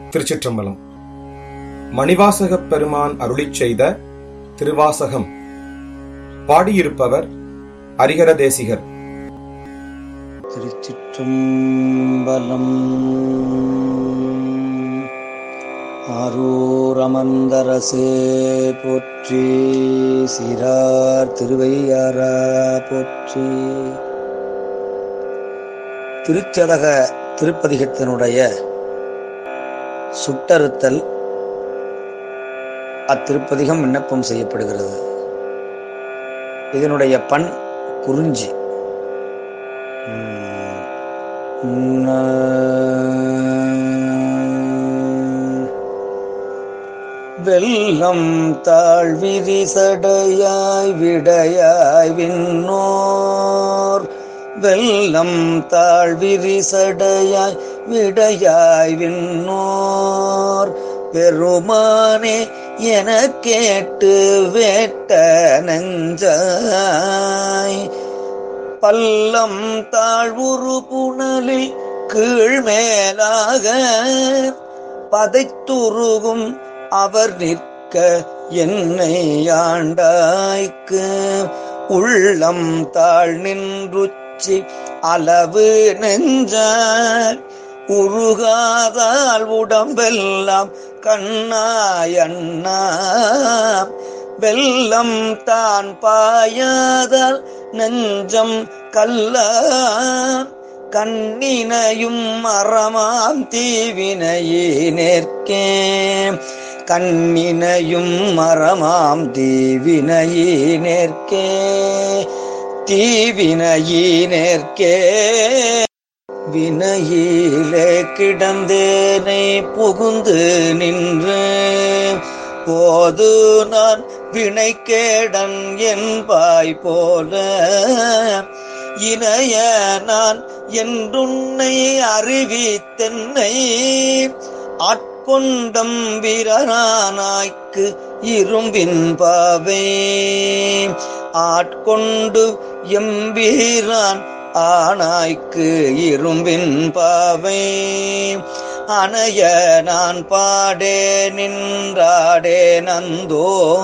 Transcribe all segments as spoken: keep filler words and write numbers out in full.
திருச்சிற்றம்பலம். மணிவாசகப் பெருமான் அருளிச் செய்த திருவாசகம். பாடியிருப்பவர் ஹரிஹர தேசிகர். திருச்சிற்றம்பலம். ஆரூர் அமர்ந்தரசே போற்றி, சீரார் திருவையாரா போற்றி. திருச்சதக திருப்பதிகத்தினுடைய சுட்டறுத்தல் அத்திருப்பதிகம் விண்ணப்பம் செய்யப்படுகிறது. இதனுடைய பண் குறிஞ்சி. வெள்ளம் தாழ்விரி சடையாய் விடையாய் விண்ணோர், வெள்ளம் தாழ்விரி சடையாய் விடையாய் விண்ணோர், பெருமானே என கேட்டு வேட்ட நெஞ்சாய், பல்லம் தாழ்வுரு புனலில் கீழ்மேலாக பதைத்துருகும் அவர் நிற்க என்னை ஆண்டாய்க்கு, உள்ளம் தாழ் நின்றுச்சி அளவு நெஞ்சார், உருகாதால் உடம்பெல்லாம் கண்ணாய் அண்ணா, வெள்ளம் தான் பாயாதால் நெஞ்சம் கல்லான், கண்ணினையும் மரமாம் தீவினையே நேர்க்கே, கண்ணினையும் மரமாம் தீவினையே நேர்க்கே, தீவினையே நேர்க்கே. வினையிலே கிடந்தேனை புகுந்து நின்று போது நான் வினைக்கேடன் என்பாய் போல, இணைய நான் என்றுன்னை அறிவித்தென்னை ஆட்கொண்டம் வீரனாய்க்கு இரும்பின் பாவை, ஆட்கொண்டு எம்பீரான் ஆனாய்க்கு இரும்பின் பாவை, அணைய நான் பாடே நின்றாடே நந்தோ,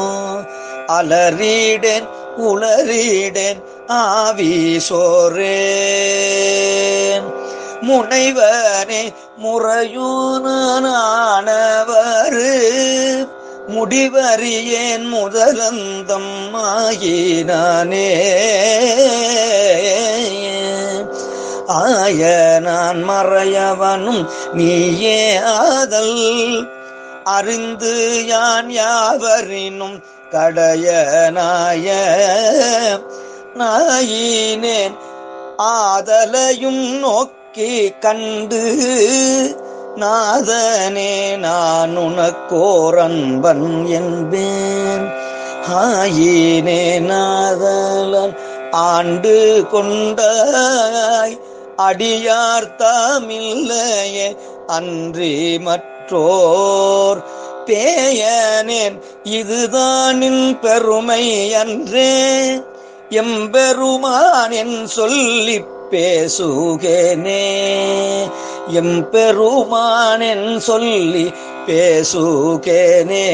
அலறிடேன் உளறிடேன் ஆவி சோரேன், முனைவனே முறையூனானவரு முடிவறியேன் முதலந்தம் ஆயினானே, ஆய நான் மறையவனும் நீயே ஆதல், அறிந்து யான் யாவரினும் கடைய நாய நாயினேன், ஆதலையும் நோக்கி கண்டு நாதனே நான் உனக்கோரன்பன் என்பேன், ஆயினே நாதலன் ஆண்டு கொண்டாய், அடியார் தாமில்லையே அன்றி மற்றோர், பேயனேன் இதுதானின் பெருமை அன்றே, எம்பெருமான் என் சொல்லி பேசுகேனே, எம்பெருமான் என் சொல்லி பேசுகேனே.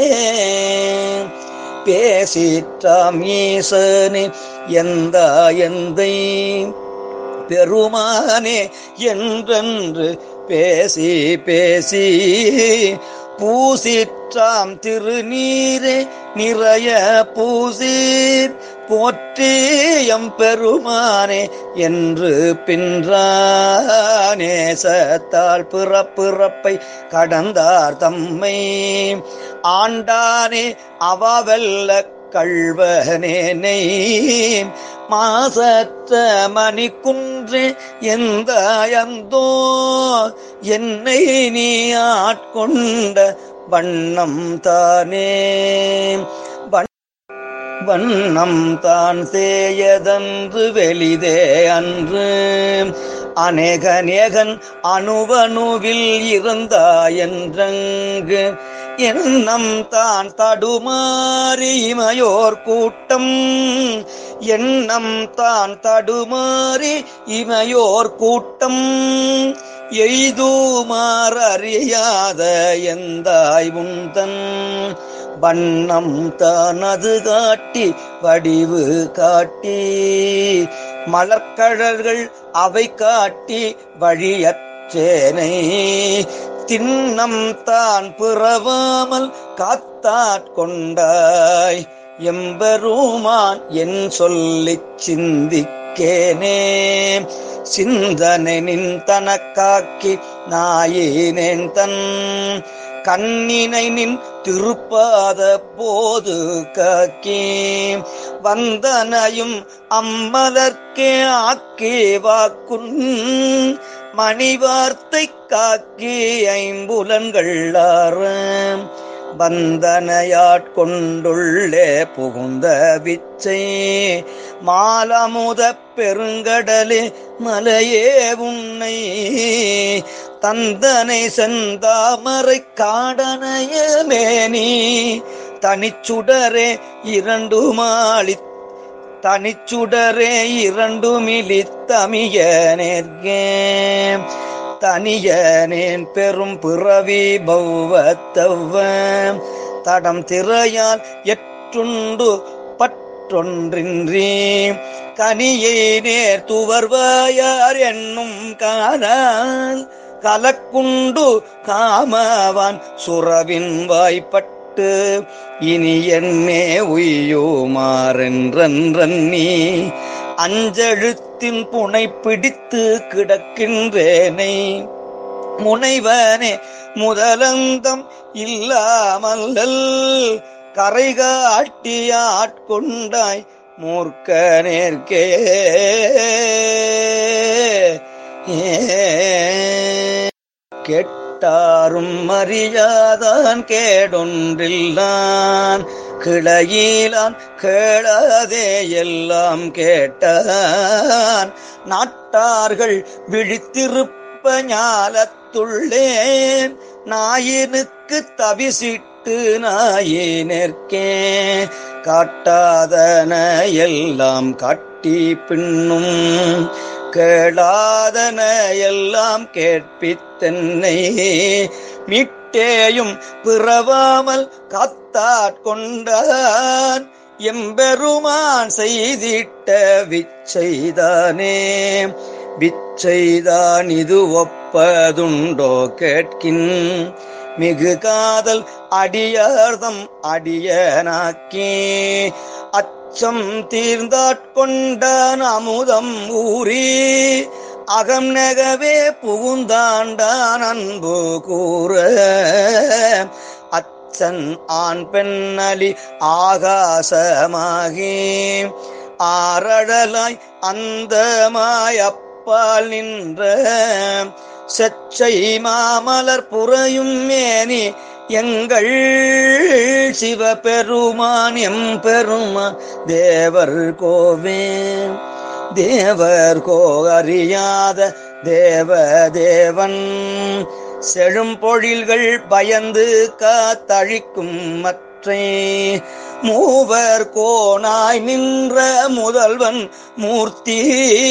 பேசிற்றாம் ஈசனே எந்த எந்தை பெருமானே என்றென்று பேசி பேசி, பூசிற்றாம் திருநீரே நிறைய பூசீர் போற்றியம் பெருமானே என்று பின்றானேசத்தால் பிறப்பிறப்பை கடந்தார் தம்மை ஆண்டானே அவவெல்ல கள்வனேனை, மாசற்ற மணிக்குன்றே எந்த அந்தோ என்னை நீ ஆட்கொண்ட வண்ணம் தானே, வண்ணம் தான் சேயதன்று வெளிதே அன்று, அநேகநேகன் அணுவணுவில் இருந்தாயன்றங்கு, எண்ணம் தான் தடுமாறி இமையோர் கூட்டம், எண்ணம் தான் தடுமாறி இமையோர் கூட்டம், எய்துமாறு அறியாத எந்தாய் உந்தன் வண்ணம் தானது காட்டி வடிவு காட்டி மலர்கழல்கள் அவை காட்டி வழியற்றேனை திண்ணம் தான் பிறவாமல் காத்தாட்கொண்டாய் எம்பெருமான் என் சொல்லிச் சிந்திக்கேனே சிந்தனை நின் தனக்காக்கி நாயினேன் தன் கண்ணினை நின் திருப்பாத போது காக்கி வந்தனையும் அம்மலர்க்கே ஆக்கி வாக்குன் மணிவார்த்தை காக்கி ஐம்புலன்கள் ஆற வந்தனையாட்கொண்டுள்ளே புகுந்த விச்சை மாலமுத பெருங்கடலே மலையே உன்னை தந்தனை செந்தாமரை காடனைய மேனி தனிச்சுடரே இரண்டு மாளி தனிச்சுடரே இரண்டு மிளித்தமிய நேர்கே தனியனேன் பெரும் பிறவி பௌவத்தவ தடம் திரையால் எற்றுண்டு பற்றொன்றின்றி கனியை நேர் துவர்வாயார் என்னும் காணான் கலக்குண்டு காமவான் சுரவின் வாய்ப்பட்டு இனி என்னே உய்யுமாறென்றன்றன்னி அஞ்செழுத்தின் புனை பிடித்து கிடக்கின்றேனை முனைவனே முதலந்தம் இல்லாமல்லல் கரை காட்டி ஆட்கொண்டாய் மூர்க்க நேர்க்கே கேட்டாரும் அறியாதான் கேடொன்றில்லான் கிளையிலான் கேளாதே எல்லாம் கேட்டான் நாட்டார்கள் விழித்திருப்ப ஞாலத்துள்ளேன் நாயினுக்கு தவிசிட்டு நாயினேற்கே காட்டாதன எல்லாம் காட்டி பின்னும் கேளாதன எல்லாம் கேட்பித்தென்னை மீட்டேயும் பிறவாமல் காத்தாட்கொண்டான் எம்பெருமான் செய்திட்ட விச்சைதானே விச்சைதான் இது ஒப்பதுண்டோ கேட்கின் மிகு காதல் அடியார்தம் அடியனாக்கி அச்சம் தீர்ந்தாட்கொண்டான் அமுதம் ஊறி அகம் நெகவே புகுந்தாண்டான் அன்பு கூற அச்சன் ஆண் பெண்ணலி ஆகாசமாகி ஆரடலாய் அந்தமாய் அப்பால் நின்ற செச்சை மாமலர் புறையும் மேனி எங்கள் சிவபெருமான் எம்பெருமான் தேவர் கோவே தேவர் கோ அறியாத தேவ தேவன் செழும் பொழில்கள் பயந்து காத்தழிக்கும் மற்றை மூவர் கோனாய் நின்ற முதல்வன் மூர்த்தி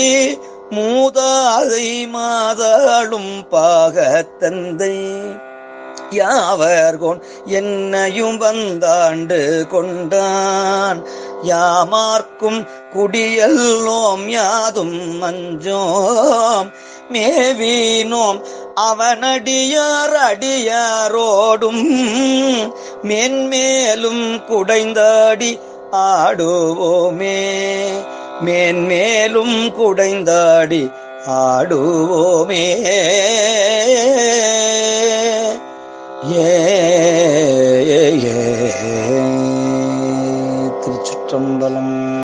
மூதாதை மாதாளும் பாகத்தந்தை யாவர்கோன் என்னையும் வந்தாண்டு கொண்டான் யாமார்க்கும் குடியல்லோம் யாதும் மஞ்சோம் மேவீனோம் அவனடியார் அடியாரோடும் மேன்மேலும் குடைந்தாடி ஆடுவோமே மேன்மேலும் குடைந்தாடி ஆடுவோமே ஏ ஏ